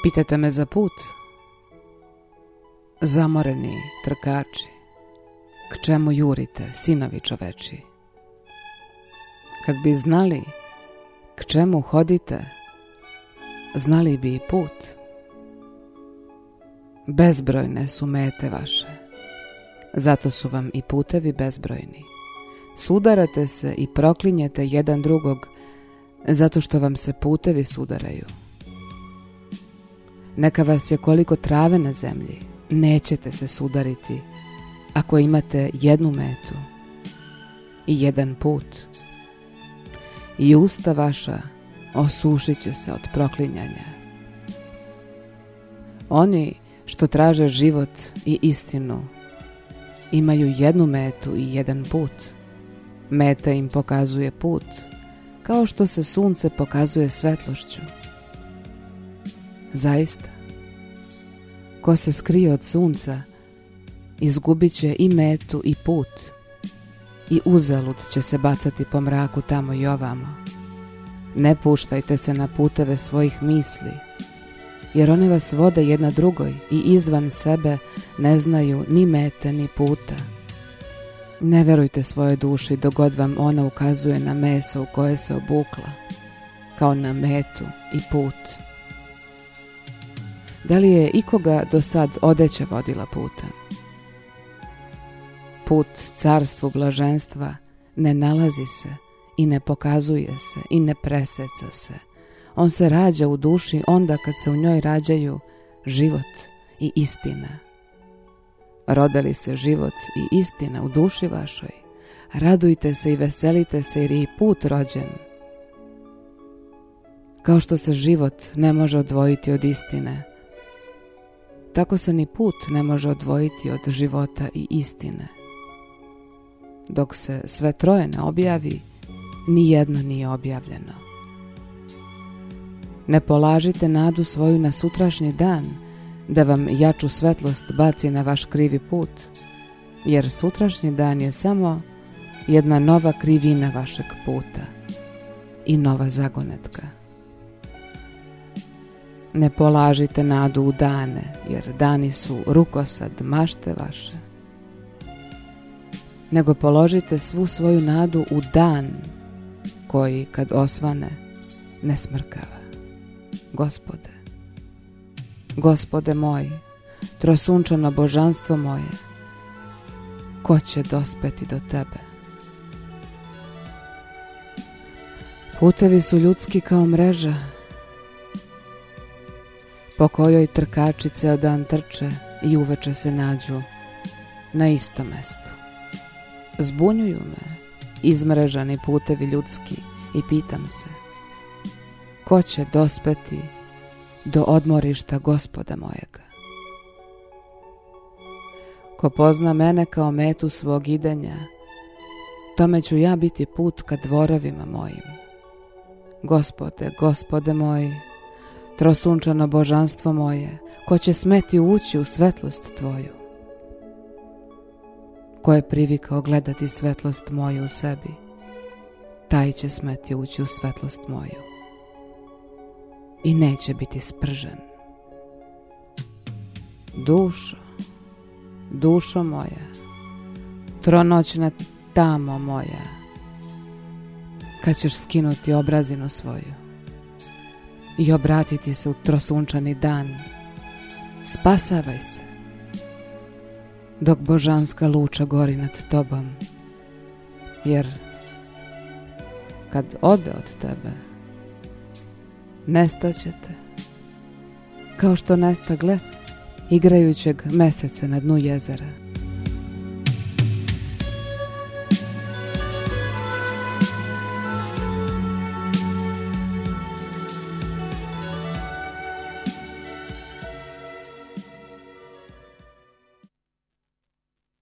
Pitate me za put? Zamoreni trkači, k čemu jurite, sinovi čoveči? Kad bi znali k čemu hodite, znali bi i put. Bezbrojne su mete vaše, zato su vam i putevi bezbrojni. Sudarate se i proklinjete jedan drugog, zato što vam se putevi sudaraju. Neka vas je koliko trave na zemlji, nećete se sudariti ako imate jednu metu i jedan put. I usta vaša osušit će se od proklinjanja. Oni što traže život i istinu imaju jednu metu i jedan put. Meta im pokazuje put, kao što se sunce pokazuje svetlošću. Zaista, ko se skrije od sunca, izgubit će i metu i put, i uzalud će se bacati po mraku tamo i ovamo. Ne puštajte se na puteve svojih misli, jer one vas vode jedna drugoj i izvan sebe ne znaju ni mete ni puta. Ne verujte svojoj duši dok god vam ona ukazuje na meso u koje se obukla, kao na metu i put. Da li je ikoga do sad odeća vodila putem? Put carstvu blaženstva ne nalazi se i ne pokazuje se i ne preseca se. On se rađa u duši onda kad se u njoj rađaju život i istina. Rode li se život i istina u duši vašoj, radujte se i veselite se jer je i put rođen. Kao što se život ne može odvojiti od istine, tako se ni put ne može odvojiti od života i istine. Dok se sve troje ne objavi, ni jedno nije objavljeno. Ne polažite nadu svoju na sutrašnji dan, da vam jaču svetlost baci na vaš krivi put, jer sutrašnji dan je samo jedna nova krivina vašeg puta i nova zagonetka. Ne polažite nadu u dane, jer dani su rukosad mašte vaše, nego položite svu svoju nadu u dan koji, kad osvane, ne smrkava. Gospode, Gospode moj, trosunčano božanstvo moje, ko će dospeti do tebe? Putevi su ljudski kao mreža, po kojoj trkači ceo dan trče i uveče se nađu na istom mestu. Zbunjuju me izmrežani putevi ljudski i pitam se, ko će dospeti do odmorišta Gospoda mojega? Ko pozna mene kao metu svog idenja, tome ću ja biti put ka dvorovima mojim. Gospode, Gospode moj, trosunčano božanstvo moje, ko će smeti ući u svetlost tvoju? Ko je privikao gledati svetlost moju u sebi, taj će smeti ući u svetlost moju i neće biti spržen. Dušo, dušo moja, tronoćna tamo moja, kad ćeš skinuti obrazinu svoju i obratiti se u trosunčani dan, spasavaj se, dok božanska luča gori nad tobom, jer kad ode od tebe, nestaćete, kao što nestagle igrajućeg meseca na dnu jezera.